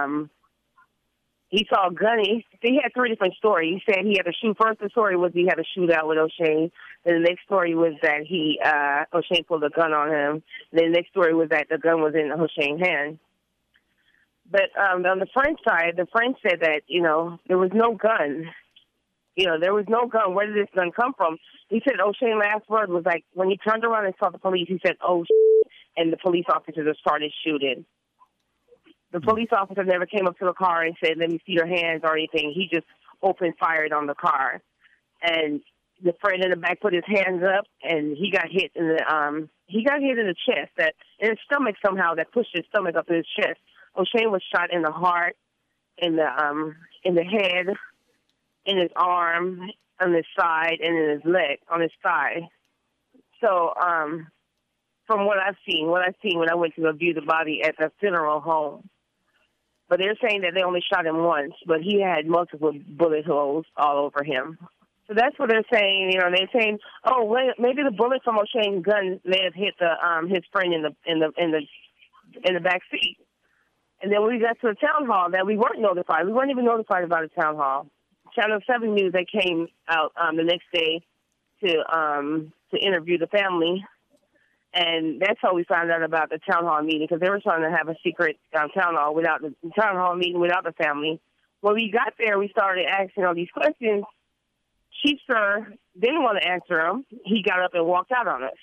S8: he saw a gun. He had three different stories. He said he had a shoot. First, the story was he had a shootout with O'Shane. Then the next story was that O'Shane pulled a gun on him. Then the next story was that the gun was in O'Shane's hand. But on the friend side, the friend said that, there was no gun. There was no gun. Where did this gun come from? He said O'Shane's last word was like, when he turned around and saw the police, he said, "Oh, and the police officer just started shooting. The police officer never came up to the car and said, "Let me see your hands" or anything. He just opened fired on the car. And the friend in the back put his hands up, and he got hit in the chest, in his stomach somehow, that pushed his stomach up to his chest. O'Shane was shot in the heart, in the head, in his arm, on his side, and in his leg, on his thigh. So, from what I've seen when I went to go view the body at the funeral home, but they're saying that they only shot him once, but he had multiple bullet holes all over him. So that's what they're saying. They're saying, "Oh, wait, maybe the bullet from O'Shane's gun may have hit his friend in the back seat." And then we got to the town hall that we weren't notified. We weren't even notified about the town hall. Channel 7 News, they came out the next day to interview the family, and that's how we found out about the town hall meeting, because they were trying to have a secret town hall meeting without the family. When we got there, we started asking all these questions. Chief Sir didn't want to answer them. He got up and walked out on us.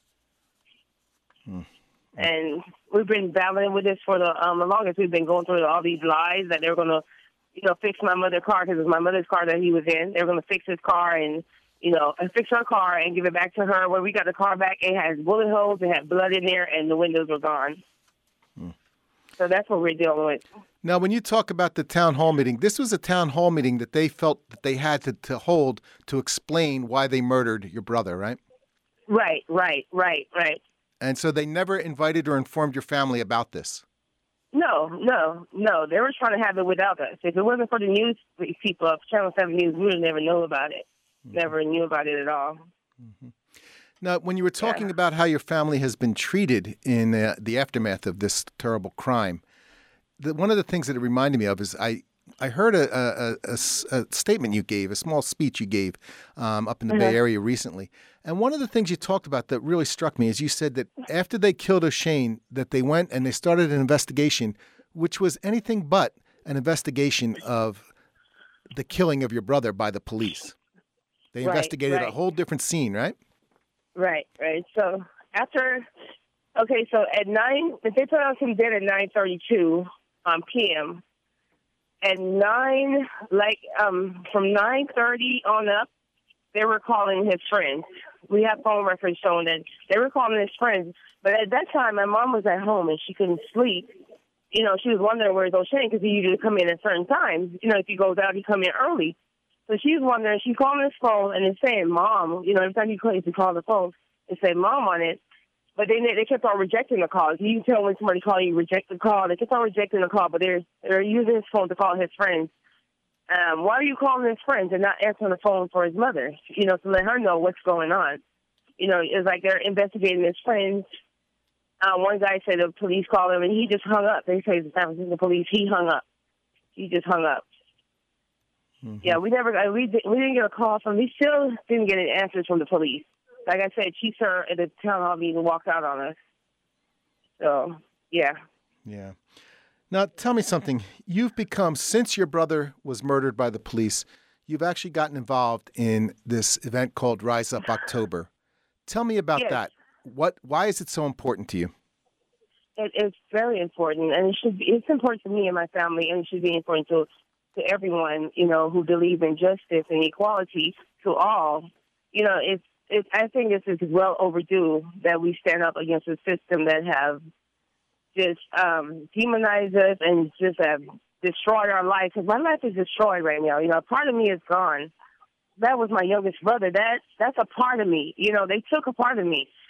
S8: And we've been battling with this for the longest. We've been going through all these lies that they're going to, fix my mother's car, because it was my mother's car that he was in. They were going to fix his car and fix her car and give it back to her. When we got the car back, it has bullet holes, it had blood in there, and the windows were gone. So that's what we're dealing with.
S1: Now, when you talk about the town hall meeting, this was a town hall meeting that they felt that they had to hold to explain why they murdered your brother, right?
S8: Right.
S1: And so they never invited or informed your family about this?
S8: No. They were trying to have it without us. If it wasn't for the news people of Channel 7 News, we would never know about it. Never knew about it at all.
S1: Mm-hmm. Now, when you were talking about how your family has been treated in the aftermath of this terrible crime, one of the things that it reminded me of is I heard a statement you gave, a small speech you gave up in the Bay Area recently. And one of the things you talked about that really struck me is you said that after they killed O'Shane, that they went and they started an investigation, which was anything but an investigation of the killing of your brother by the police. They investigated a whole different scene, right?
S8: Right. So so at 9, if they put out him dead at 9:32 p.m., at 9, from 9:30 on up, they were calling his friends. We have phone records showing that they were calling his friends. But at that time, my mom was at home and she couldn't sleep. She was wondering where's O'Shane, because he usually come in at certain times. If he goes out, he come in early. So she's wondering. She's calling his phone and it's saying "Mom." Every time he call the phone, it say "Mom" on it. But they kept on rejecting the calls. You can tell when somebody calls you, reject the call. They kept on rejecting the call, but they're using his phone to call his friends. Why are you calling his friends and not answering the phone for his mother? To let her know what's going on. It's like they're investigating his friends. One guy said the police called him and he just hung up. They say the San Francisco police. He hung up. He just hung up. Mm-hmm. Yeah, we didn't get a call from. We still didn't get any answers from the police. Like I said, Chief Sir at the town hall meeting walked out on us. So, yeah. Yeah.
S1: Now, tell me something. You've become, since your brother was murdered by the police, you've actually gotten involved in this event called Rise Up October. Tell me about that. Why is it so important to you?
S8: It's very important, and it's important to me and my family, and it should be important to everyone, who believes in justice and equality, to all. I think this is well overdue that we stand up against a system that have just demonized us and just have destroyed our life. Because my life is destroyed right now. Part of me is gone. That was my youngest brother. That's a part of me. They took a part of me.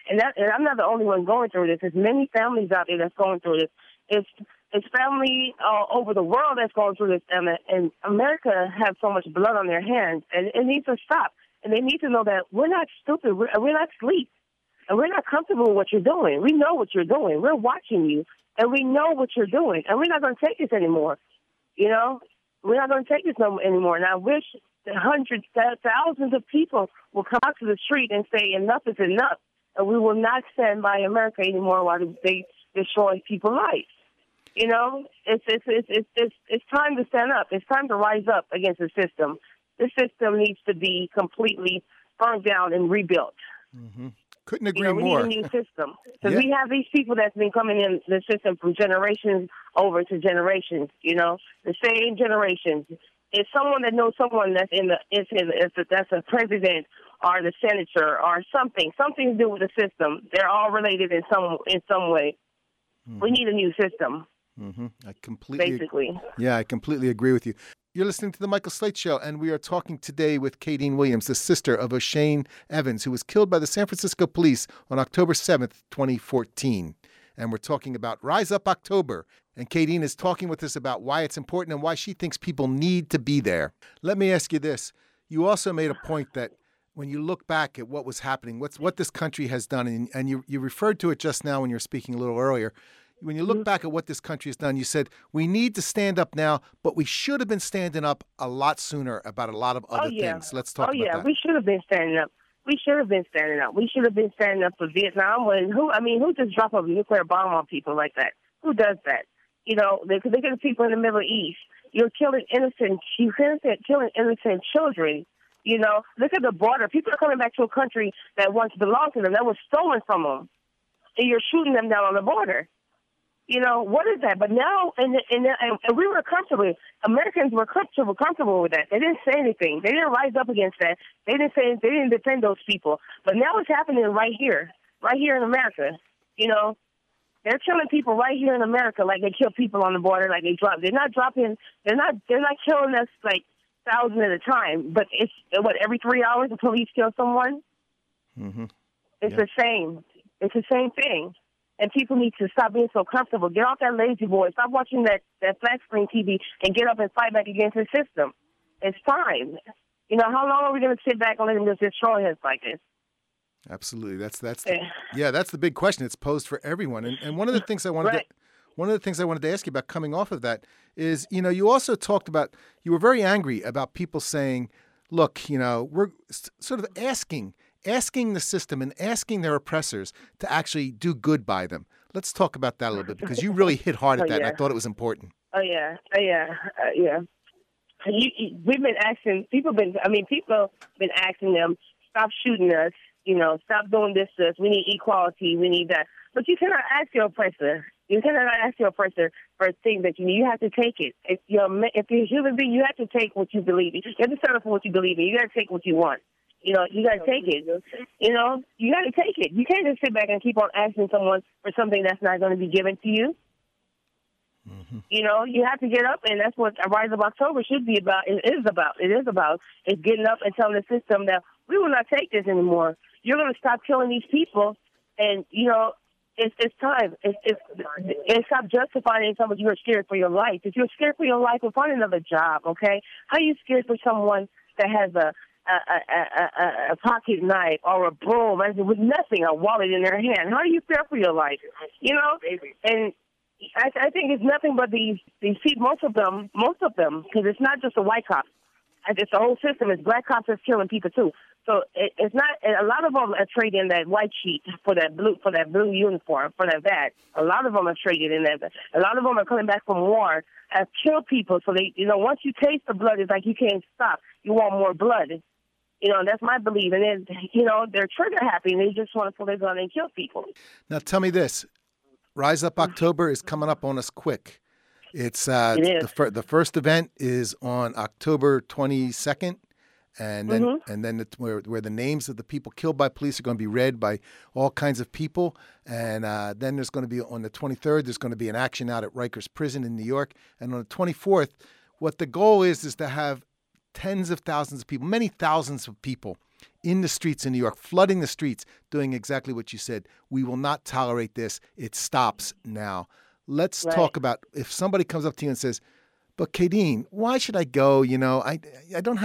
S8: And I'm not the only one going through this. There's many families out there that's going through this. It's family all over the world that's going through this, and America has so much blood on their hands, and it needs to stop. And they need to know that we're not stupid, we're not asleep, and we're not comfortable with what you're doing. We know what you're doing. We're watching you, and we know what you're doing, and we're not going to take this anymore. You know, we're not going to take this anymore. And I wish that hundreds, thousands of people will come out to the street and say enough is enough, and we will not stand by America anymore while they destroy people's lives. You know, it's time to stand up. It's time to rise up against the system. This system needs to be completely burned down and rebuilt.
S1: Mm-hmm. Couldn't agree
S8: we
S1: more.
S8: need a new system because we have these people that's been coming in the system from generations over to generations. You know, the same generations. It's someone that knows someone that's that's a president or the senator or something to do with the system. They're all related in some way. Mm-hmm. We need a new system.
S1: Mm-hmm. I completely agree with you. You're listening to The Michael Slate Show, and we are talking today with Kadeen Williams, the sister of O'Shane Evans, who was killed by the San Francisco police on October 7th, 2014. And we're talking about Rise Up October. And Kadeen is talking with us about why it's important and why she thinks people need to be there. Let me ask you this. You also made a point that when you look back at what was happening, what this country has done, and you referred to it just now when you were speaking a little earlier. When you look back at what this country has done, you said, we need to stand up now, but we should have been standing up a lot sooner about a lot of other things. Let's talk about that.
S8: We should have been standing up. We should have been standing up. We should have been standing up for Vietnam. Who just drop a nuclear bomb on people like that? Who does that? You know, they get the people in the Middle East. You're killing innocent children. You know, look at the border. People are coming back to a country that once belonged to them, that was stolen from them. And you're shooting them down on the border. You know, what is that? But now, and we were comfortable. Americans were comfortable with that. They didn't say anything. They didn't rise up against that. They didn't defend those people. But now it's happening right here in America. You know, they're killing people right here in America, like they kill people on the border, like they drop. They're not killing us like thousands at a time. But it's every 3 hours the police kill someone. Mm-hmm. It's the same. It's the same thing. And people need to stop being so comfortable. Get off that lazy boy. Stop watching that flat screen TV and get up and fight back against the system. It's time. You know, how long are we going to sit back and let them just destroy us like this?
S1: Absolutely. That's the big question. It's posed for everyone. And one of the things I wanted to ask you about coming off of that is, you know, you also talked about, you were very angry about people saying, look, you know, we're sort of asking the system and asking their oppressors to actually do good by them. Let's talk about that a little bit, because you really hit hard at that, and I thought it was important. We've been asking, people have been asking them, stop shooting us, you know, stop doing this to us. We need equality. We need that. But you cannot ask your oppressor. You cannot ask your oppressor for things that you need. You have to take it. If you're a human being, you have to take what you believe in. You have to settle for what you believe in. You got to take what you want. You know, you got to take it. You know, you got to take it. You can't just sit back and keep on asking someone for something that's not going to be given to you. Mm-hmm. You know, you have to get up, and that's what Rise of October should be about. It is about. It's getting up and telling the system that we will not take this anymore. You're going to stop killing these people, and, you know, it's time. It's stop justifying someone you're scared for your life. If you're scared for your life, well, find another job, okay? How are you scared for someone that has a pocket knife or a broom with nothing, a wallet in their hand? How do you fear for your life? You know, and I think it's nothing but these people, most of them, because it's not just the white cops. It's the whole system. It's black cops that's killing people too. So it's not. A lot of them are trading that white sheet for that blue uniform, for that badge. A lot of them are traded in that. A lot of them are coming back from war, have killed people. So they, you know, once you taste the blood, it's like you can't stop. You want more blood. You know, that's my belief. And then, you know, they're trigger happy and they just want to pull their gun and kill people. Now, tell me this. Rise Up October is coming up on us quick. It is. The first event is on October 22nd. And then it's where the names of the people killed by police are going to be read by all kinds of people. And then there's going to be, on the 23rd, there's going to be an action out at Rikers Prison in New York. And on the 24th, what the goal is to have tens of thousands of people, many thousands of people in the streets in New York, flooding the streets, doing exactly what you said. We will not tolerate this. It stops now. Let's talk about if somebody comes up to you and says, but Kadeen, why should I go? You know, I don't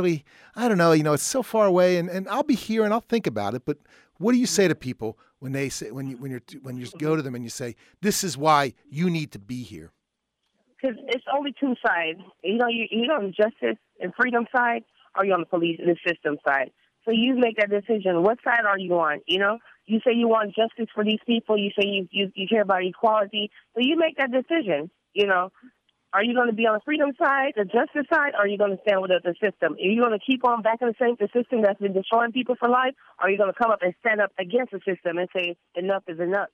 S1: know, you know, it's so far away and I'll be here and I'll think about it. But what do you say to people when they say, when you go to them and you say, this is why you need to be here?
S8: Because it's only two sides. You know, you're on the justice and freedom side, or you're on the police and the system side. So you make that decision. What side are you on? You know, you say you want justice for these people. You say you care about equality. So you make that decision. You know, are you going to be on the freedom side, the justice side, or are you going to stand with the system? Are you going to keep on backing the system that's been destroying people for life, or are you going to come up and stand up against the system and say enough is enough?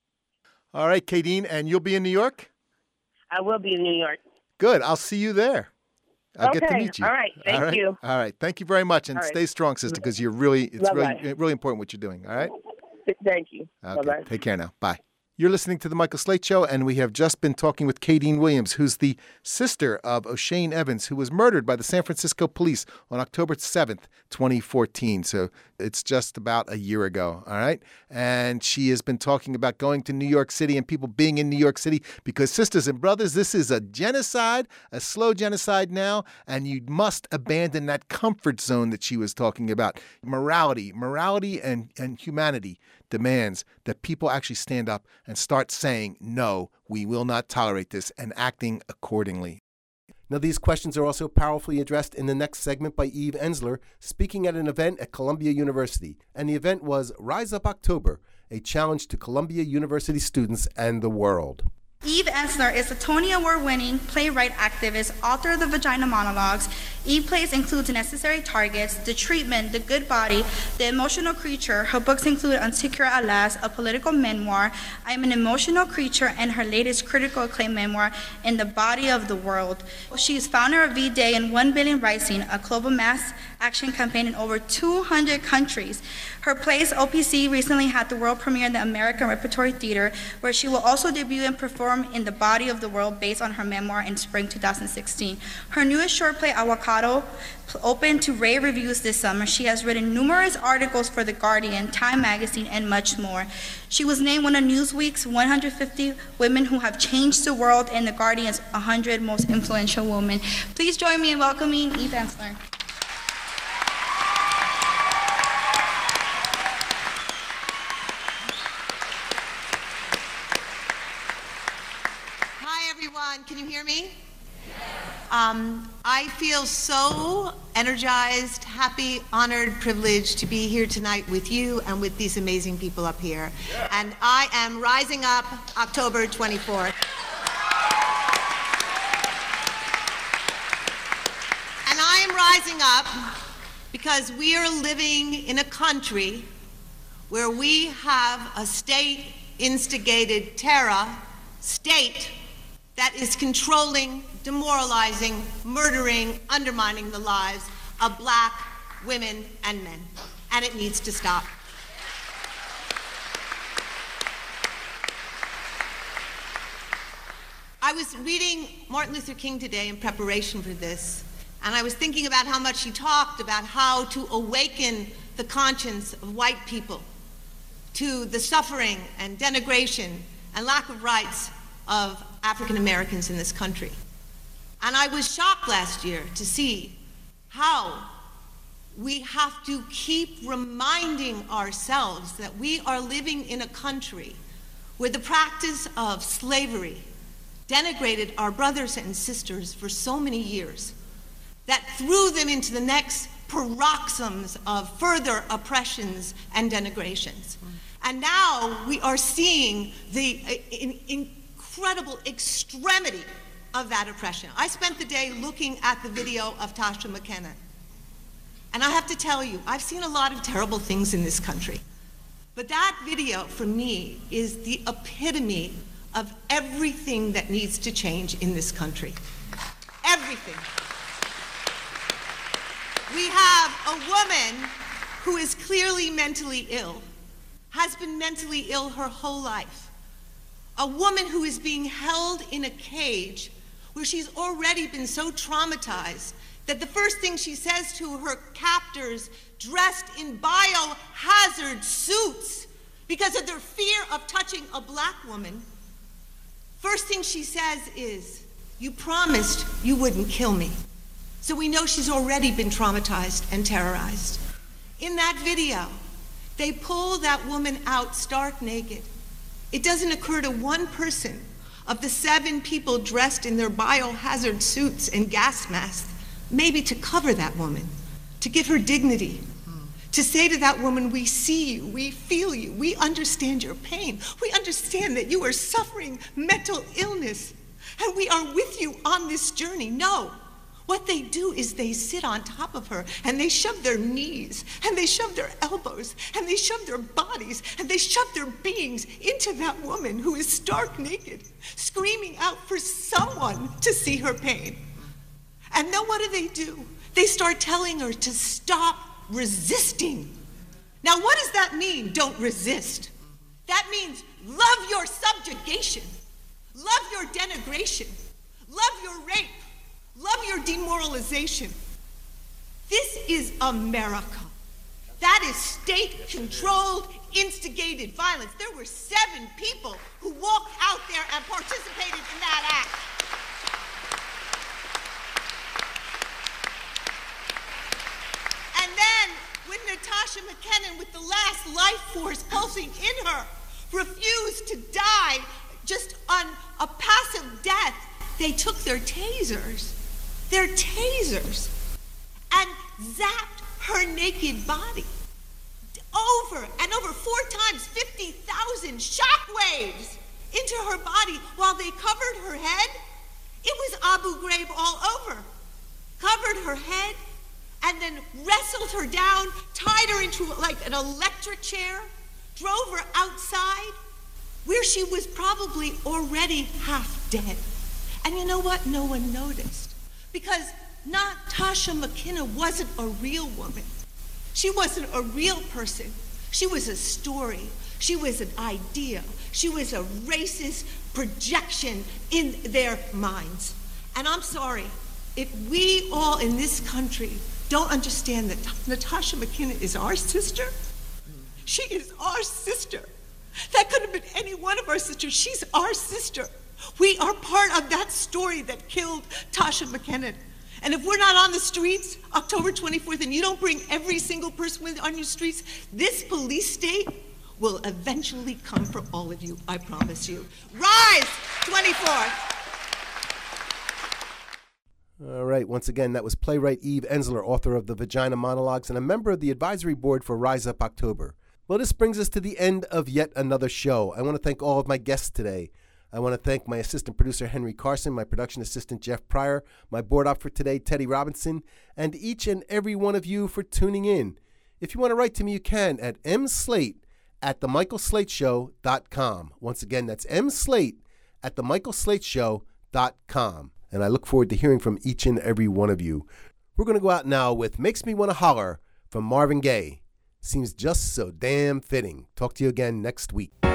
S1: All right, Kadeen, and you'll be in New York?
S8: I will be in New York.
S1: Good. I'll see you there. I'll get to meet you.
S8: All right. Thank you.
S1: All right. Thank you very much, and stay strong, sister, because it's really important what you're doing. All right.
S8: Thank you.
S1: Okay.
S8: Bye-bye.
S1: Take care now. Bye. You're listening to The Michael Slate Show, and we have just been talking with Kadeen Williams, who's the sister of O'Shane Evans, who was murdered by the San Francisco police on October 7th, 2014. So it's just about a year ago, all right? And she has been talking about going to New York City and people being in New York City because, sisters and brothers, this is a genocide, a slow genocide now, and you must abandon that comfort zone that she was talking about. Morality and humanity demands that people actually stand up and start saying, no, we will not tolerate this, and acting accordingly. Now, these questions are also powerfully addressed in the next segment by Eve Ensler, speaking at an event at Columbia University. And the event was Rise Up October, a challenge to Columbia University students and the world.
S9: Eve Ensler is a Tony Award-winning playwright, activist, author of the Vagina Monologues. Eve plays includes Necessary Targets, The Treatment, The Good Body, The Emotional Creature. Her books include Unsecure at Last, a political memoir, I Am an Emotional Creature, and her latest critical acclaimed memoir, In the Body of the World. She is founder of V-Day and 1 Billion Rising, a global mass action campaign in over 200 countries. Her plays, OPC, recently had the world premiere in the American Repertory Theater, where she will also debut and perform in The Body of the World based on her memoir in spring 2016. Her newest short play, Avocado, opened to rave reviews this summer. She has written numerous articles for The Guardian, Time Magazine, and much more. She was named one of Newsweek's 150 women who have changed the world and The Guardian's 100 most influential women. Please join me in welcoming Eve Ensler.
S10: Can you hear me? I feel so energized, happy, honored, privileged to be here tonight with you and with these amazing people up here. Yeah. And I am rising up October 24th. And I am rising up because we are living in a country where we have a state-instigated terror state that is controlling, demoralizing, murdering, undermining the lives of black women and men. And it needs to stop. I was reading Martin Luther King today in preparation for this, and I was thinking about how much he talked about how to awaken the conscience of white people to the suffering and denigration and lack of rights of African Americans in this country. And I was shocked last year to see how we have to keep reminding ourselves that we are living in a country where the practice of slavery denigrated our brothers and sisters for so many years, that threw them into the next paroxysms of further oppressions and denigrations. And now we are seeing the incredible extremity of that oppression. I spent the day looking at the video of Tasha McKenna. And I have to tell you, I've seen a lot of terrible things in this country. But that video, for me, is the epitome of everything that needs to change in this country. Everything. We have a woman who is clearly mentally ill, has been mentally ill her whole life. A woman who is being held in a cage where she's already been so traumatized that the first thing she says to her captors dressed in biohazard suits because of their fear of touching a black woman, first thing she says is, "You promised you wouldn't kill me." So we know she's already been traumatized and terrorized. In that video, they pull that woman out stark naked. It doesn't occur to one person of the 7 people dressed in their biohazard suits and gas masks, maybe to cover that woman, to give her dignity, to say to that woman, "We see you, we feel you, we understand your pain, we understand that you are suffering mental illness, and we are with you on this journey." No. What they do is they sit on top of her and they shove their knees and they shove their elbows and they shove their bodies and they shove their beings into that woman who is stark naked, screaming out for someone to see her pain. And then what do? They start telling her to stop resisting. Now, what does that mean, don't resist? That means love your subjugation, love your denigration, love your rape, love your demoralization. This is America. That is state-controlled, instigated violence. There were 7 people who walked out there and participated in that act. And then, when Natasha McKinnon, with the last life force pulsing in her, refused to die just on a passive death, they took their tasers, and zapped her naked body over and over 4 times, 50,000 shockwaves into her body while they covered her head. It was Abu Ghraib all over. Covered her head and then wrestled her down, tied her into like an electric chair, drove her outside where she was probably already half dead. And you know what? No one noticed. Because Natasha McKinnon wasn't a real woman. She wasn't a real person. She was a story. She was an idea. She was a racist projection in their minds. And I'm sorry, if we all in this country don't understand that Natasha McKinnon is our sister, she is our sister. That could have been any one of our sisters. She's our sister. We are part of that story that killed Tasha McKinnon. And if we're not on the streets October 24th and you don't bring every single person on your streets, this police state will eventually come for all of you, I promise you. Rise, 24th.
S1: All right, once again, that was playwright Eve Ensler, author of The Vagina Monologues and a member of the advisory board for Rise Up October. Well, this brings us to the end of yet another show. I want to thank all of my guests today. I want to thank my assistant producer, Henry Carson, my production assistant, Jeff Pryor, my board op for today, Teddy Robinson, and each and every one of you for tuning in. If you want to write to me, you can at mslate@themichaelslateshow.com. Once again, that's mslate@themichaelslateshow.com. And I look forward to hearing from each and every one of you. We're going to go out now with Makes Me Wanna Holler from Marvin Gaye. Seems just so damn fitting. Talk to you again next week.